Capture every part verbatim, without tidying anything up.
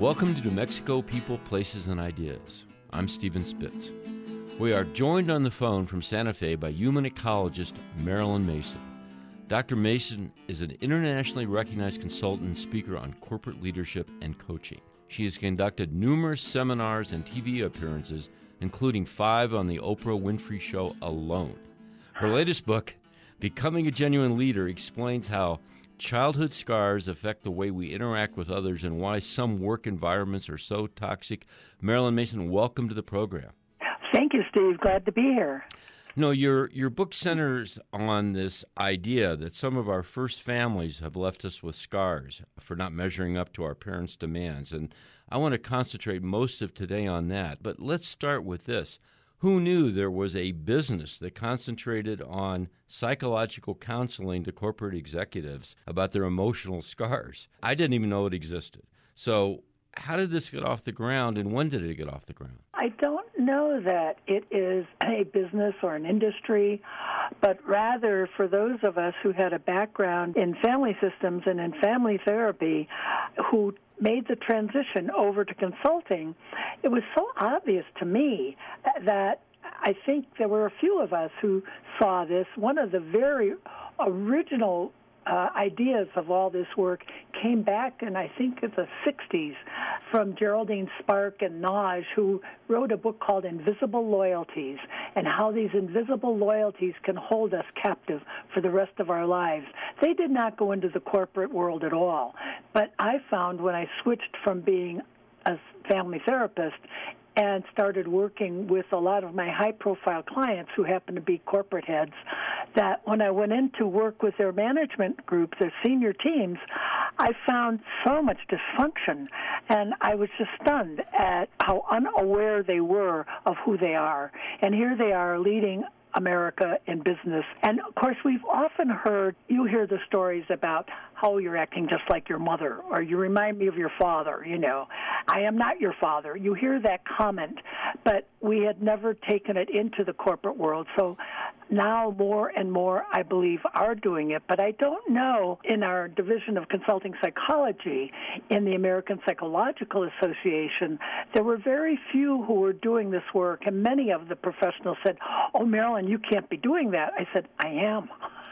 Welcome to New Mexico People, Places, and Ideas. I'm Stephen Spitz. We are joined on the phone from Santa Fe by human ecologist Marilyn Mason. Doctor Mason is an internationally recognized consultant and speaker on corporate leadership and coaching. She has conducted numerous seminars and T V appearances, including five on the Oprah Winfrey Show alone. Her latest book, Becoming a Genuine Leader, explains how childhood scars affect the way we interact with others and why some work environments are so toxic. Marilyn Mason, welcome to the program. Thank you, Steve. Glad to be here. No, your your book centers on this idea that some of our first families have left us with scars for not measuring up to our parents' demands. And I want to concentrate most of today on that. But let's start with this. Who knew there was a business that concentrated on psychological counseling to corporate executives about their emotional scars? I didn't even know it existed. So how did this get off the ground, and when did it get off the ground? I don't know that it is a business or an industry, but rather for those of us who had a background in family systems and in family therapy who made the transition over to consulting, it was so obvious to me that I think there were a few of us who saw this. One of the very original uh, ideas of all this work came back in, I think, in the sixties from Geraldine Spark and Naj, who wrote a book called Invisible Loyalties, and how these invisible loyalties can hold us captive for the rest of our lives. They did not go into the corporate world at all, but I found when I switched from being a family therapist and started working with a lot of my high-profile clients who happen to be corporate heads, that when I went in to work with their management group, their senior teams, I found so much dysfunction, and I was just stunned at how unaware they were of who they are. And here they are leading America in business. And, of course, we've often heard, you hear the stories about how you're acting just like your mother, or you remind me of your father, you know. I am not your father. You hear that comment, but we had never taken it into the corporate world. So now more and more, I believe, are doing it. But I don't know, in our Division of Consulting Psychology in the American Psychological Association, there were very few who were doing this work, and many of the professionals said, "Oh, Marilyn, you can't be doing that." I said, "I am."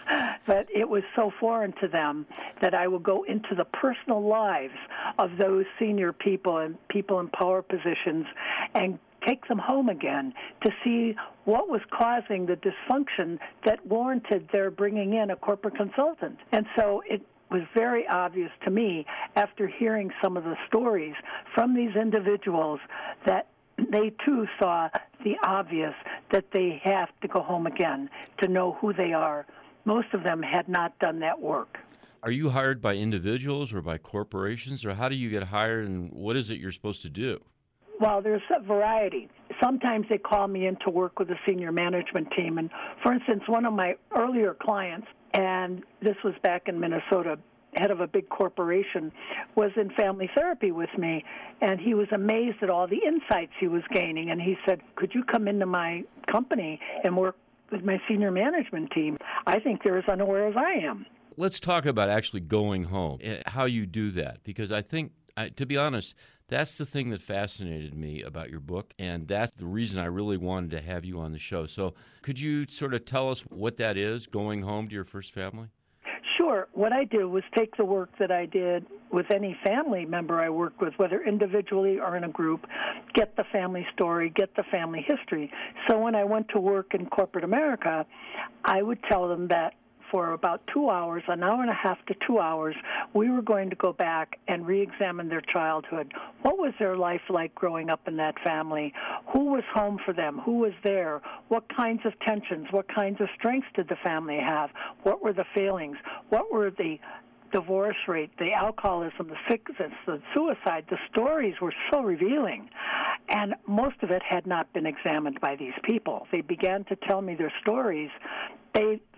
But it was so foreign to them that I would go into the personal lives of those senior people and people in power positions and take them home again to see what was causing the dysfunction that warranted their bringing in a corporate consultant. And so it was very obvious to me after hearing some of the stories from these individuals that they too saw the obvious, that they have to go home again to know who they are. Most of them had not done that work. Are you hired by individuals or by corporations, or how do you get hired, and what is it you're supposed to do? Well, there's a variety. Sometimes they call me in to work with a senior management team. And, for instance, one of my earlier clients, and this was back in Minnesota, head of a big corporation, was in family therapy with me, and he was amazed at all the insights he was gaining. And he said, "Could you come into my company and work with my senior management team? I think they're as unaware as I am." Let's talk about actually going home, how you do that, because I think, to be honest, that's the thing that fascinated me about your book, and that's the reason I really wanted to have you on the show. So could you sort of tell us what that is, going home to your first family? Sure. What I did was take the work that I did with any family member I worked with, whether individually or in a group, get the family story, get the family history. So when I went to work in corporate America, I would tell them that for about two hours, an hour and a half to two hours, we were going to go back and re-examine their childhood. What was their life like growing up in that family? Who was home for them? Who was there? What kinds of tensions? What kinds of strengths did the family have? What were the failings? What were the divorce rate, the alcoholism, the sickness, the suicide? The stories were so revealing. And most of it had not been examined by these people. They began to tell me their stories. They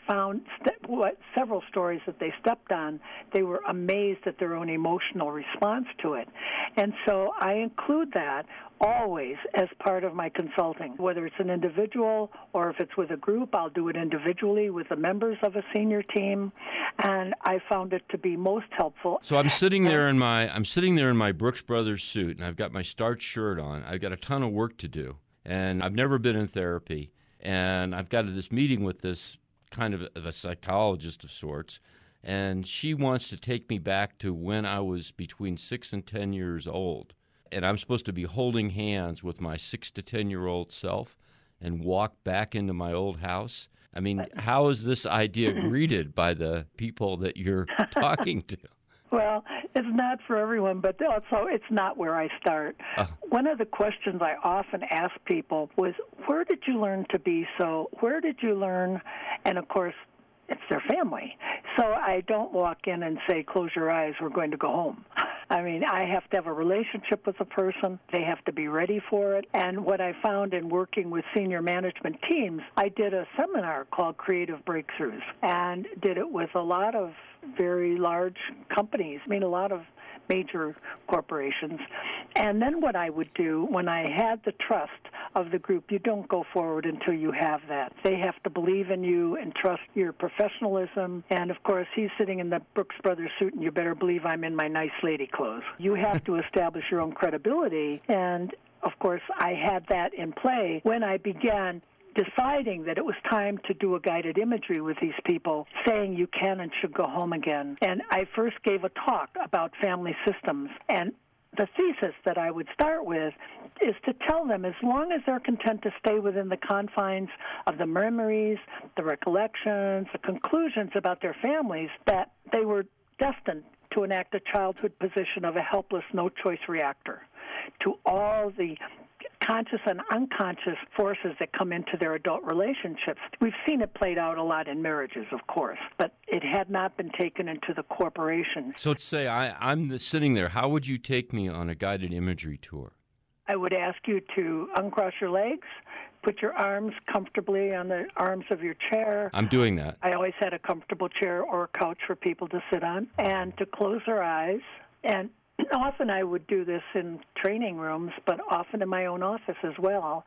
found st- what several stories that they stepped on, they were amazed at their own emotional response to it. And so I include that always as part of my consulting. Whether it's an individual or if it's with a group, I'll do it individually with the members of a senior team, and I found it to be most helpful. So I'm sitting there in my I'm sitting there in my Brooks Brothers suit, and I've got my starched shirt on. I've got a ton of work to do, and I've never been in therapy. And I've got this meeting with this kind of a psychologist of sorts, and she wants to take me back to when I was between six and ten years old. And I'm supposed to be holding hands with my six to ten-year-old self and walk back into my old house. I mean, how is this idea greeted by the people that you're talking to? Well, it's not for everyone, but also it's not where I start. Uh, One of the questions I often ask people was, where did you learn to be so? Where did you learn? And, of course, it's their family. So I don't walk in and say, close your eyes, we're going to go home. I mean, I have to have a relationship with the person. They have to be ready for it. And what I found in working with senior management teams, I did a seminar called Creative Breakthroughs and did it with a lot of very large companies, I mean, a lot of major corporations. And then what I would do when I had the trust of the group, you don't go forward until you have that. They have to believe in you and trust your professionalism. And, of course, he's sitting in the Brooks Brothers suit, and you better believe I'm in my nice lady clothes. You have to establish your own credibility. And, of course, I had that in play when I began deciding that it was time to do a guided imagery with these people, saying you can and should go home again. And I first gave a talk about family systems, and the thesis that I would start with is to tell them as long as they're content to stay within the confines of the memories, the recollections, the conclusions about their families, that they were destined to enact a childhood position of a helpless, no-choice reactor to all the conscious and unconscious forces that come into their adult relationships. We've seen it played out a lot in marriages, of course, but it had not been taken into the corporation. So to say, I, I'm sitting there, how would you take me on a guided imagery tour? I would ask you to uncross your legs, put your arms comfortably on the arms of your chair. I'm doing that. I always had a comfortable chair or a couch for people to sit on, and to close their eyes. And often I would do this in training rooms, but often in my own office as well.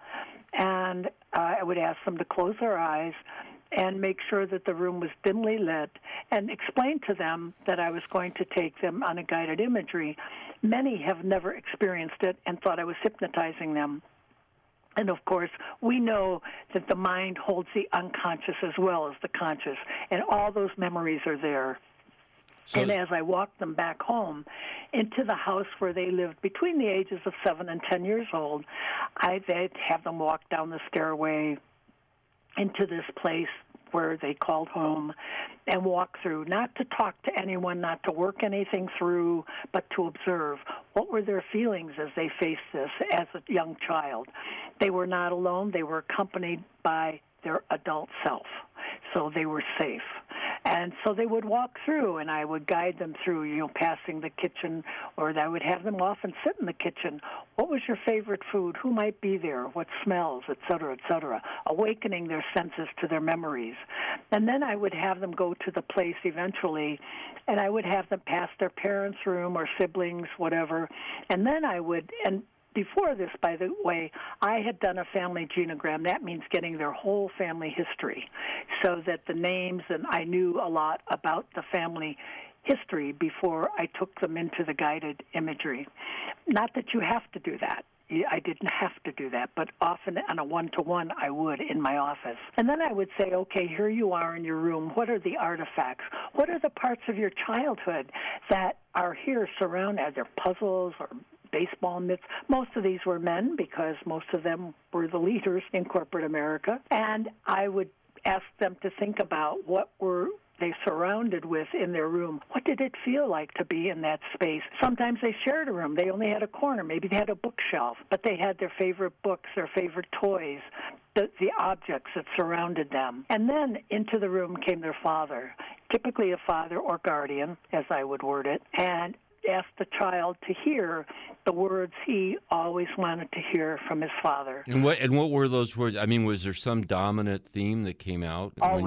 And uh, I would ask them to close their eyes and make sure that the room was dimly lit and explain to them that I was going to take them on a guided imagery. Many have never experienced it and thought I was hypnotizing them. And, of course, we know that the mind holds the unconscious as well as the conscious, and all those memories are there. So, and as I walked them back home into the house where they lived between the ages of seven and ten years old, I'd have them walk down the stairway into this place where they called home and walk through, not to talk to anyone, not to work anything through, but to observe what were their feelings as they faced this as a young child. They were not alone. They were accompanied by their adult self, so they were safe. And so they would walk through, and I would guide them through, you know, passing the kitchen, or I would have them often sit in the kitchen. What was your favorite food? Who might be there? What smells, et cetera, et cetera, awakening their senses to their memories. And then I would have them go to the place eventually, and I would have them pass their parents' room or siblings, whatever. And then I would, and before this, by the way, I had done a family genogram. That means getting their whole family history so that the names, and I knew a lot about the family history before I took them into the guided imagery. Not that you have to do that. I didn't have to do that, but often on a one-to-one I would in my office. And then I would say, okay, here you are in your room. What are the artifacts? What are the parts of your childhood that are here surrounded? Are there puzzles or baseball mitts? Most of these were men because most of them were the leaders in corporate America. And I would ask them to think about what were they surrounded with in their room. What did it feel like to be in that space? Sometimes they shared a room. They only had a corner. Maybe they had a bookshelf, but they had their favorite books, their favorite toys, the, the objects that surrounded them. And then into the room came their father, typically a father or guardian, as I would word it, and asked the child to hear the words he always wanted to hear from his father. And what and what were those words? I mean, was there some dominant theme that came out? Always.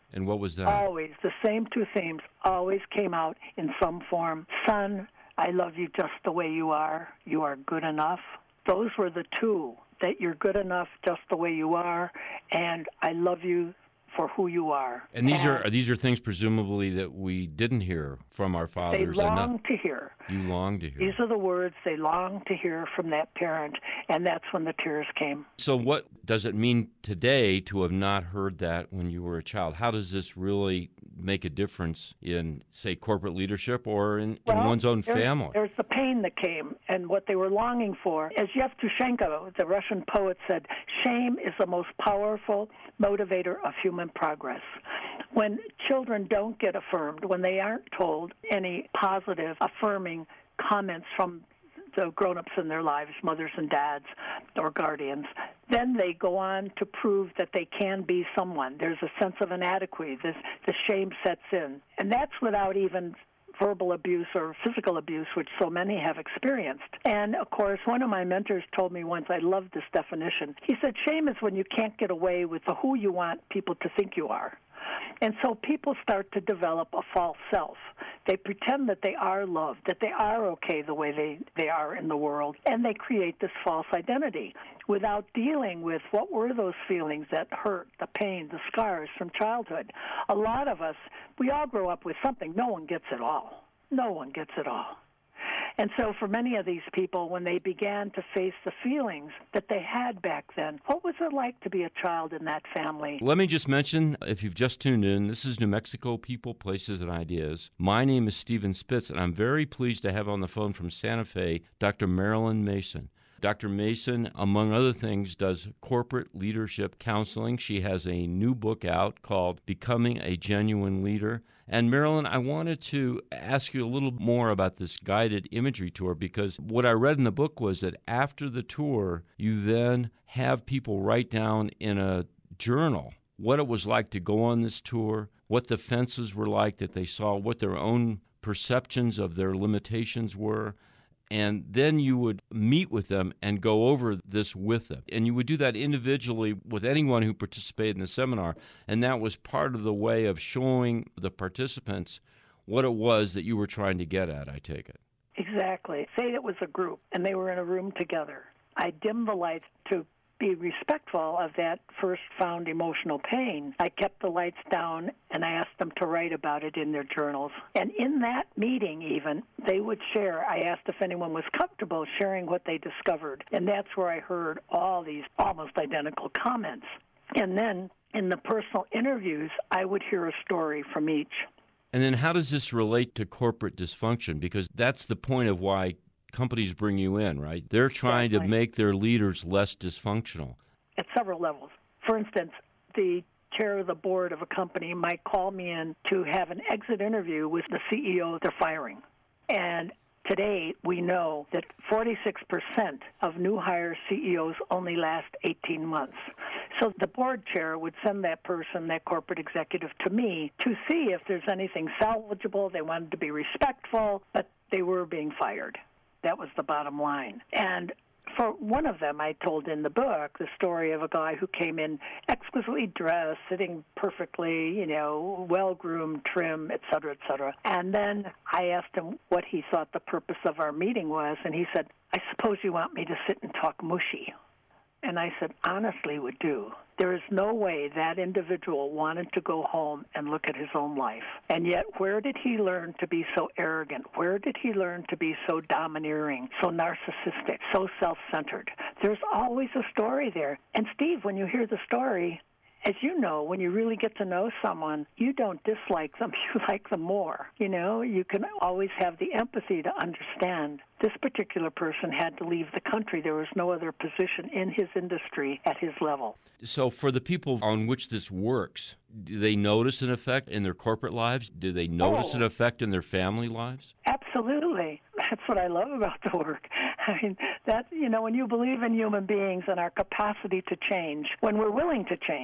And what was that? Always. The same two themes always came out in some form. Son, I love you just the way you are. You are good enough. Those were the two, that you're good enough just the way you are, and I love you for who you are. And these and are these are things presumably that we didn't hear from our fathers. They long enough. to hear. You long to hear. These are the words they long to hear from that parent, and that's when the tears came. So what does it mean today to have not heard that when you were a child? How does this really make a difference in, say, corporate leadership or in, well, in one's own there's, family? There's the pain that came and what they were longing for. As Yevtushenko, the Russian poet, said, shame is the most powerful motivator of human progress. When children don't get affirmed, when they aren't told any positive, affirming comments from the grown-ups in their lives, mothers and dads or guardians, then they go on to prove that they can be someone. There's a sense of inadequacy. This, the shame sets in. And that's without even verbal abuse or physical abuse, which so many have experienced. And, of course, one of my mentors told me once, I loved this definition. He said, shame is when you can't get away with the who you want people to think you are. And so people start to develop a false self. They pretend that they are loved, that they are okay the way they, they are in the world, and they create this false identity without dealing with what were those feelings that hurt, the pain, the scars from childhood. A lot of us, we all grow up with something. No one gets it all. No one gets it all. And so for many of these people, when they began to face the feelings that they had back then, what was it like to be a child in that family? Let me just mention, if you've just tuned in, this is New Mexico People, Places, and Ideas. My name is Stephen Spitz, and I'm very pleased to have on the phone from Santa Fe Doctor Marilyn Mason. Doctor Mason, among other things, does corporate leadership counseling. She has a new book out called Becoming a Genuine Leader. And Marilyn, I wanted to ask you a little more about this guided imagery tour, because what I read in the book was that after the tour, you then have people write down in a journal what it was like to go on this tour, what the fences were like that they saw, what their own perceptions of their limitations were. And then you would meet with them and go over this with them. And you would do that individually with anyone who participated in the seminar. And that was part of the way of showing the participants what it was that you were trying to get at, I take it. Exactly. Say it was a group and they were in a room together. I dimmed the lights to be respectful of that first found emotional pain. I kept the lights down and I asked them to write about it in their journals. And in that meeting even, they would share. I asked if anyone was comfortable sharing what they discovered. And that's where I heard all these almost identical comments. And then in the personal interviews, I would hear a story from each. And then how does this relate to corporate dysfunction? Because that's the point of why companies bring you in, right? They're trying Exactly. to make their leaders less dysfunctional. At several levels. For instance, the chair of the board of a company might call me in to have an exit interview with the C E O they're firing. And today we know that forty-six percent of new hire C E Os only last eighteen months. So the board chair would send that person, that corporate executive, to me to see if there's anything salvageable. They wanted to be respectful, but they were being fired. That was the bottom line. And for one of them, I told in the book the story of a guy who came in exquisitely dressed, sitting perfectly, you know, well-groomed, trim, et cetera, et cetera. And then I asked him what he thought the purpose of our meeting was, and he said, I suppose you want me to sit and talk mushy. And I said, honestly, would do. There is no way that individual wanted to go home and look at his own life. And yet, where did he learn to be so arrogant? Where did he learn to be so domineering, so narcissistic, so self-centered? There's always a story there. And Steve, when you hear the story, as you know, when you really get to know someone, you don't dislike them, you like them more. You know, you can always have the empathy to understand. This particular person had to leave the country. There was no other position in his industry at his level. So for the people on which this works, do they notice an effect in their corporate lives? Do they notice Oh. an effect in their family lives? Absolutely. That's what I love about the work. I mean, that, you know, when you believe in human beings and our capacity to change, when we're willing to change,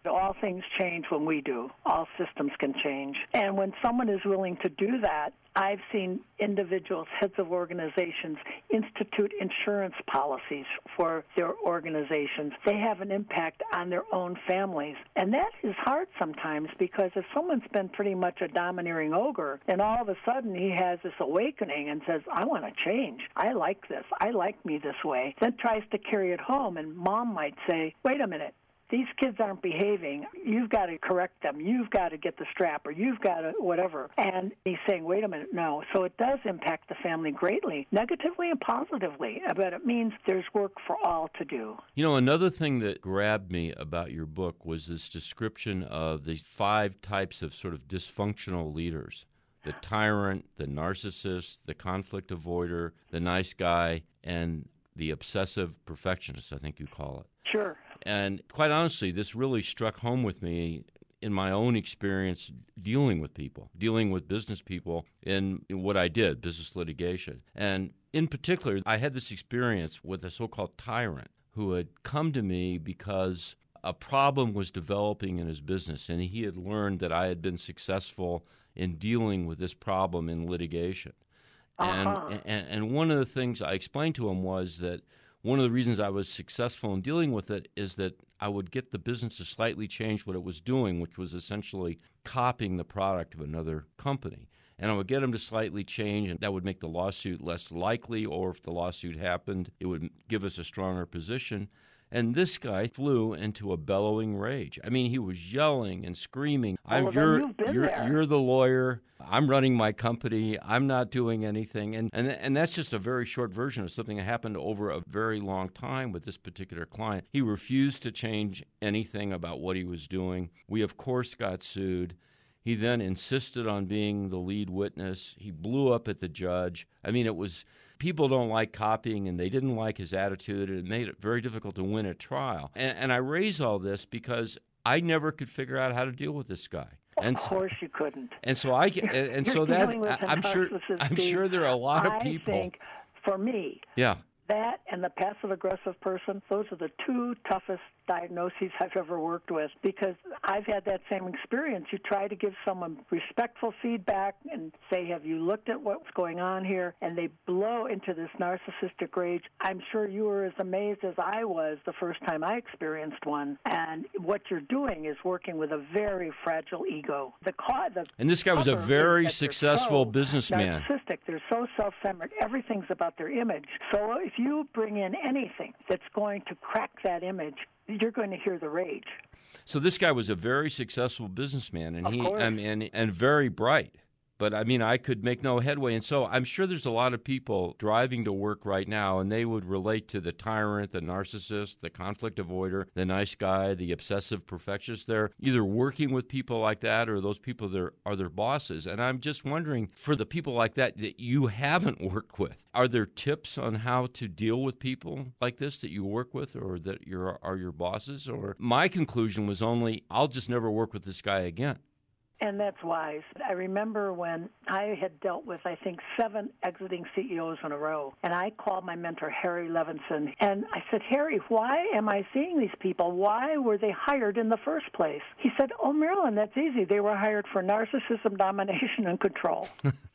All things change when we do. All systems can change. And when someone is willing to do that, I've seen individuals, heads of organizations, institute insurance policies for their organizations. They have an impact on their own families. And that is hard sometimes, because if someone's been pretty much a domineering ogre, and all of a sudden he has this awakening and says, I want to change. I like this. I like me this way. Then tries to carry it home, and mom might say, wait a minute. These kids aren't behaving. You've got to correct them. You've got to get the strap, or you've got to whatever. And he's saying, wait a minute, no. So it does impact the family greatly, negatively and positively, but it means there's work for all to do. You know, another thing that grabbed me about your book was this description of the five types of sort of dysfunctional leaders: the tyrant, the narcissist, the conflict avoider, the nice guy, and the obsessive perfectionist, I think you call it. Sure. And quite honestly, this really struck home with me in my own experience dealing with people, dealing with business people in, in what I did, business litigation. And in particular, I had this experience with a so-called tyrant who had come to me because a problem was developing in his business, and he had learned that I had been successful in dealing with this problem in litigation. Uh-huh. And, and and one of the things I explained to him was that one of the reasons I was successful in dealing with it is that I would get the business to slightly change what it was doing, which was essentially copying the product of another company. And I would get them to slightly change, and that would make the lawsuit less likely, or if the lawsuit happened, it would give us a stronger position. And this guy flew into a bellowing rage. I mean, he was yelling and screaming. Well, I'm, you're, you've been you're, there. you're the lawyer. I'm running my company. I'm not doing anything. And, and and that's just a very short version of something that happened over a very long time with this particular client. He refused to change anything about what he was doing. We, of course, got sued. He then insisted on being the lead witness. He blew up at the judge. I mean, it was... People don't like copying, and they didn't like his attitude, and it made it very difficult to win a trial. And, and I raise all this because I never could figure out how to deal with this guy. And of course you couldn't. And so I and, and so that I'm sure I'm sure there are a lot of people. I think for me, yeah, that and the passive aggressive person, those are the two toughest diagnoses I've ever worked with, because I've had that same experience. You try to give someone respectful feedback and say, have you looked at what's going on here? And they blow into this narcissistic rage. I'm sure you were as amazed as I was the first time I experienced one. And what you're doing is working with a very fragile ego. The, ca- the and this guy was a very successful so businessman. Narcissistic. They're so self-centered. Everything's about their image. So if you bring in anything that's going to crack that image, you're going to hear the rage. So this guy was a very successful businessman, and of he course. and, and and very bright. But, I mean, I could make no headway. And so I'm sure there's a lot of people driving to work right now, and they would relate to the tyrant, the narcissist, the conflict avoider, the nice guy, the obsessive perfectionist. They're either working with people like that, or those people that are their bosses. And I'm just wondering, for the people like that that you haven't worked with, are there tips on how to deal with people like this that you work with, or that you're, are your bosses? Or my conclusion was only, I'll just never work with this guy again. And that's wise. I remember when I had dealt with, I think, seven exiting C E Os in a row, and I called my mentor, Harry Levinson, and I said, Harry, why am I seeing these people? Why were they hired in the first place? He said, oh, Marilyn, that's easy. They were hired for narcissism, domination, and control.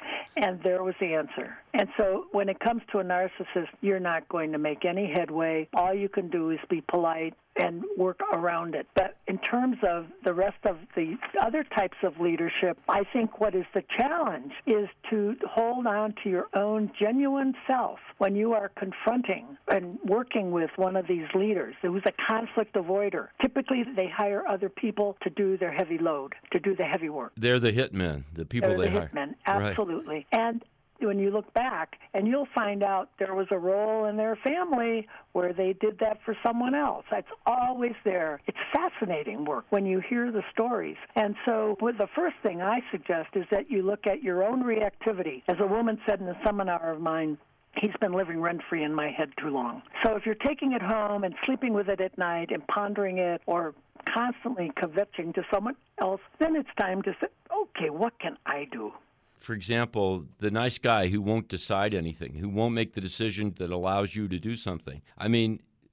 And there was the answer. And so when it comes to a narcissist, you're not going to make any headway. All you can do is be polite and work around it. But in terms of the rest of the other types of leadership, I think what is the challenge is to hold on to your own genuine self when you are confronting and working with one of these leaders who's a conflict avoider. Typically, they hire other people to do their heavy load, to do the heavy work. They're the hitmen, the people They're they the hire. hitmen, absolutely. Right. And when you look back, and you'll find out there was a role in their family where they did that for someone else. That's always there. It's fascinating work when you hear the stories. And so well, the first thing I suggest is that you look at your own reactivity. As a woman said in a seminar of mine, he's been living rent-free in my head too long. So if you're taking it home and sleeping with it at night and pondering it, or constantly kvetching to someone else, then it's time to say, okay, what can I do? For example, the nice guy who won't decide anything, who won't make the decision that allows you to do something. I mean,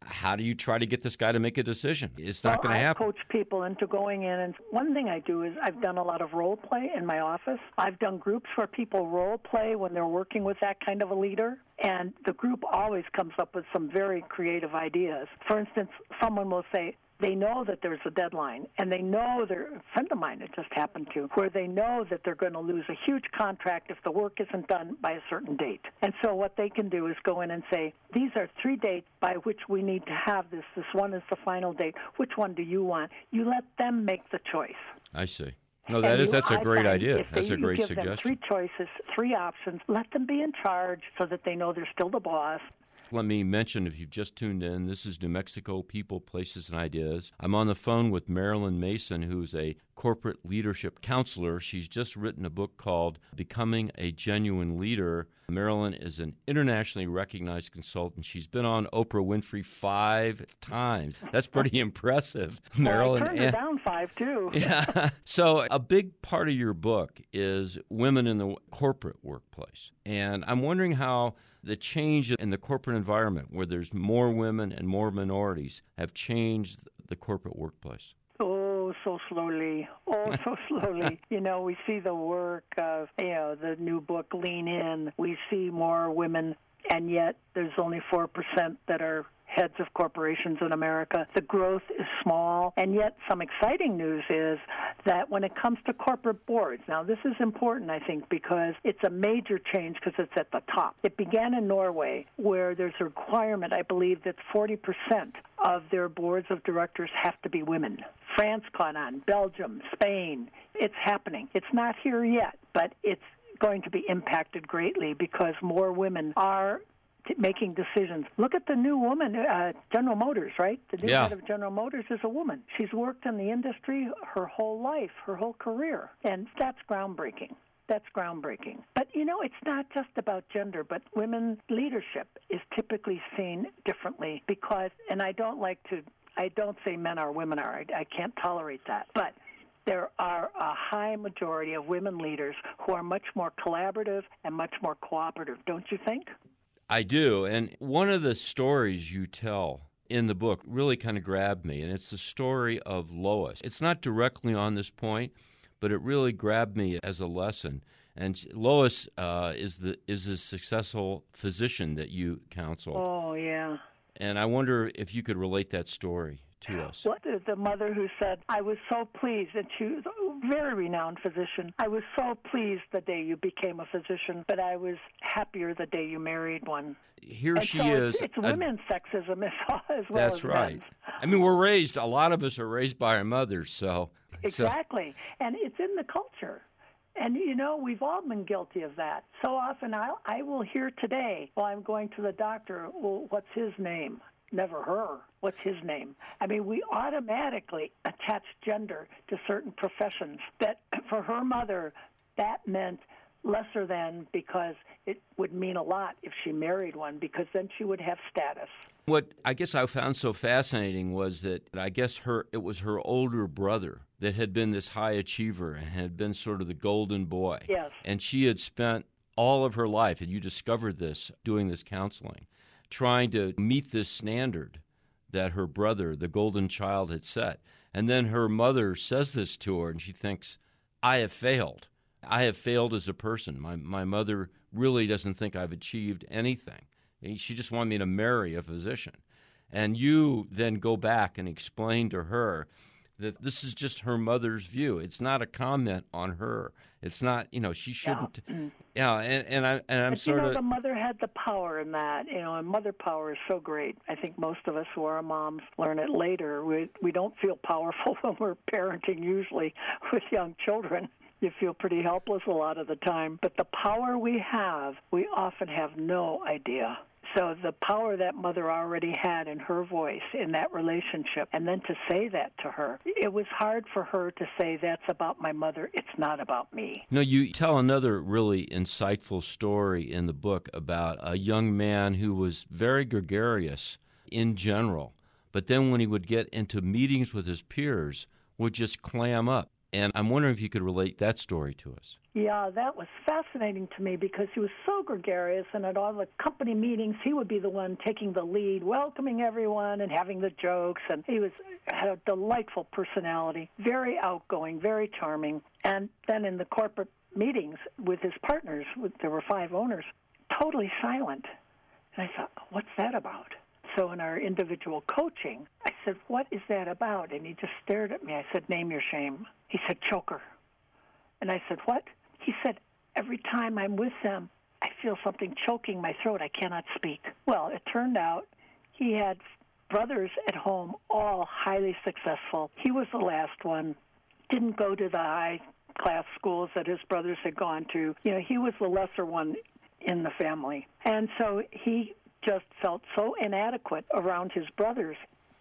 how do you try to get this guy to make a decision? It's not well, going to happen. I coach people into going in, and one thing I do is I've done a lot of role play in my office. I've done groups where people role play when they're working with that kind of a leader, and the group always comes up with some very creative ideas. For instance, someone will say, they know that there's a deadline, and they know they're, a friend of mine it just happened to, where they know that they're going to lose a huge contract if the work isn't done by a certain date. And so what they can do is go in and say, these are three dates by which we need to have this. This one is the final date. Which one do you want? You let them make the choice. I see. No, that and is, that's you, a great idea. That's they, a great you give suggestion. Them three choices, three options. Let them be in charge so that they know they're still the boss. Let me mention, if you've just tuned in, this is New Mexico People, Places, and Ideas. I'm on the phone with Marilyn Mason, who's a corporate leadership counselor. She's just written a book called Becoming a Genuine Leader. Marilyn is an internationally recognized consultant. She's been on Oprah Winfrey five times. That's pretty impressive, Marilyn. Well, I turned her down five, too. Yeah. So a big part of your book is women in the corporate workplace. And I'm wondering how the change in the corporate environment, where there's more women and more minorities, have changed the corporate workplace. Oh, so slowly. Oh, so slowly. You know, we see the work of, you know, the new book, Lean In. We see more women, and yet there's only four percent that are heads of corporations in America. The growth is small, and yet some exciting news is that when it comes to corporate boards, now this is important, I think, because it's a major change because it's at the top. It began in Norway, where there's a requirement, I believe, that forty percent of their boards of directors have to be women. France caught on, Belgium, Spain. It's happening. It's not here yet, but it's going to be impacted greatly because more women are making decisions. Look at the new woman, uh, General Motors, right? The new yeah. head of General Motors is a woman. She's worked in the industry her whole life, her whole career, and that's groundbreaking. That's groundbreaking. But, you know, it's not just about gender, but women leadership is typically seen differently because, and I don't like to, I don't say men are, women are. I, I can't tolerate that. But there are a high majority of women leaders who are much more collaborative and much more cooperative, don't you think? I do, and one of the stories you tell in the book really kind of grabbed me, and it's the story of Lois. It's not directly on this point, but it really grabbed me as a lesson. And Lois uh, is the is a successful physician that you counsel. Oh, yeah. And I wonder if you could relate that story to us. What the, the mother who said, I was so pleased, and she was a very renowned physician. I was so pleased the day you became a physician, but I was happier the day you married one. Here and she so is. It's, it's women's a, sexism as well that's as men's. That's right. I mean, we're raised, a lot of us are raised by our mothers, so. Exactly. So. And it's in the culture. And, you know, we've all been guilty of that. So often I'll, I will hear today, while I'm going to the doctor, well, what's his name? Never her. What's his name? I mean, we automatically attach gender to certain professions that for her mother, that meant lesser than because it would mean a lot if she married one because then she would have status. What I guess I found so fascinating was that I guess her it was her older brother that had been this high achiever and had been sort of the golden boy. Yes. And she had spent all of her life, and you discovered this doing this counseling, trying to meet this standard that her brother, the golden child, had set. And then her mother says this to her, and she thinks, I have failed. I have failed as a person. My my mother really doesn't think I've achieved anything. She just wanted me to marry a physician. And you then go back and explain to her that this is just her mother's view. It's not a comment on her. It's not, you know, she shouldn't. Yeah, yeah and, and, I, and I'm but, sort of. of. You know, the mother had the power in that, you know, and mother power is so great. I think most of us who are moms learn it later. We, we don't feel powerful when we're parenting, usually, with young children. You feel pretty helpless a lot of the time. But the power we have, we often have no idea. So the power that mother already had in her voice in that relationship, and then to say that to her, it was hard for her to say, that's about my mother, it's not about me. No, you tell another really insightful story in the book about a young man who was very gregarious in general, but then when he would get into meetings with his peers, would just clam up. And I'm wondering if you could relate that story to us. Yeah, that was fascinating to me because he was so gregarious, and at all the company meetings, he would be the one taking the lead, welcoming everyone and having the jokes, and he was had a delightful personality, very outgoing, very charming. And then in the corporate meetings with his partners, there were five owners, totally silent. And I thought, what's that about? So in our individual coaching, I said, what is that about? And he just stared at me. I said, name your shame. He said, choker. And I said, what? He said, every time I'm with them, I feel something choking my throat. I cannot speak. Well, it turned out he had brothers at home, all highly successful. He was the last one, didn't go to the high-class schools that his brothers had gone to. You know, he was the lesser one in the family. And so he just felt so inadequate around his brothers.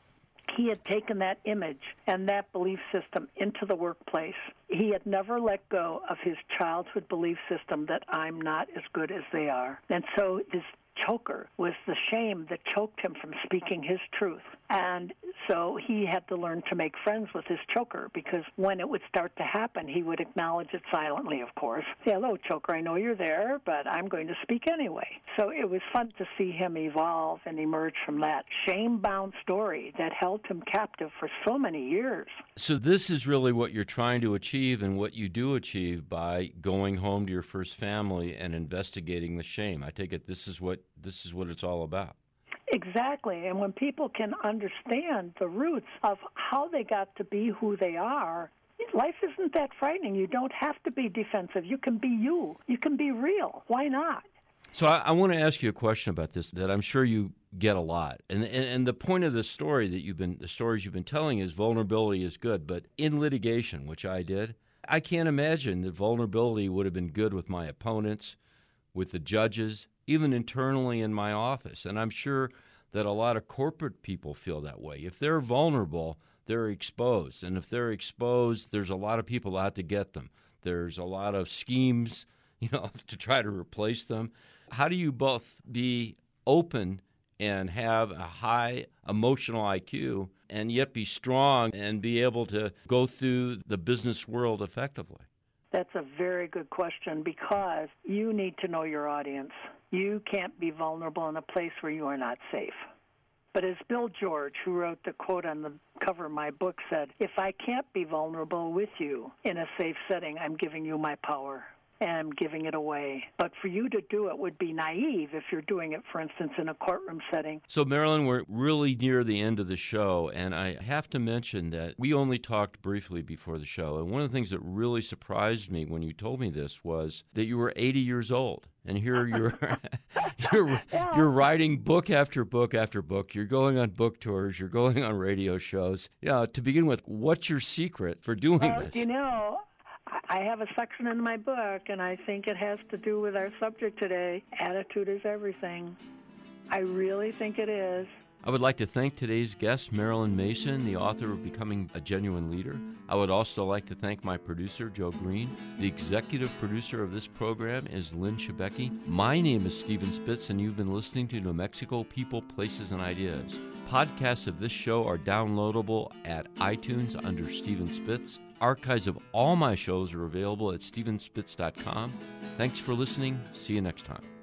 He had taken that image and that belief system into the workplace. He had never let go of his childhood belief system that I'm not as good as they are. And so this choker was the shame that choked him from speaking his truth. And so he had to learn to make friends with his choker, because when it would start to happen, he would acknowledge it silently, of course. Say, hello, choker, I know you're there, but I'm going to speak anyway. So it was fun to see him evolve and emerge from that shame-bound story that held him captive for so many years. So this is really what you're trying to achieve and what you do achieve by going home to your first family and investigating the shame. I take it this is what this is what it's all about. Exactly. And when people can understand the roots of how they got to be who they are, life isn't that frightening. You don't have to be defensive. You can be you. You can be real. Why not? So I, I want to ask you a question about this that I'm sure you get a lot. And, and and the point of the story that you've been the stories you've been telling is vulnerability is good, but in litigation, which I did, I can't imagine that vulnerability would have been good with my opponents, with the judges, even internally in my office. And I'm sure that a lot of corporate people feel that way. If they're vulnerable, they're exposed. And if they're exposed, there's a lot of people out to get them. There's a lot of schemes, you know, to try to replace them. How do you both be open and have a high emotional I Q and yet be strong and be able to go through the business world effectively? That's a very good question, because you need to know your audience. You can't be vulnerable in a place where you are not safe. But as Bill George, who wrote the quote on the cover of my book, said, if I can't be vulnerable with you in a safe setting, I'm giving you my power. And I'm giving it away. But for you to do it would be naive if you're doing it, for instance, in a courtroom setting. So, Marilyn, we're really near the end of the show, and I have to mention that we only talked briefly before the show. And one of the things that really surprised me when you told me this was that you were eighty years old. And here you're you're, yeah. you're writing book after book after book. You're going on book tours. You're going on radio shows. Yeah. To begin with, what's your secret for doing well, this? You know, I have a section in my book, and I think it has to do with our subject today. Attitude is everything. I really think it is. I would like to thank today's guest, Marilyn Mason, the author of Becoming a Genuine Leader. I would also like to thank my producer, Joe Green. The executive producer of this program is Lynn Shebeki. My name is Stephen Spitz, and you've been listening to New Mexico People, Places, and Ideas. Podcasts of this show are downloadable at iTunes under Stephen Spitz. Archives of all my shows are available at stephen spitz dot com. Thanks for listening. See you next time.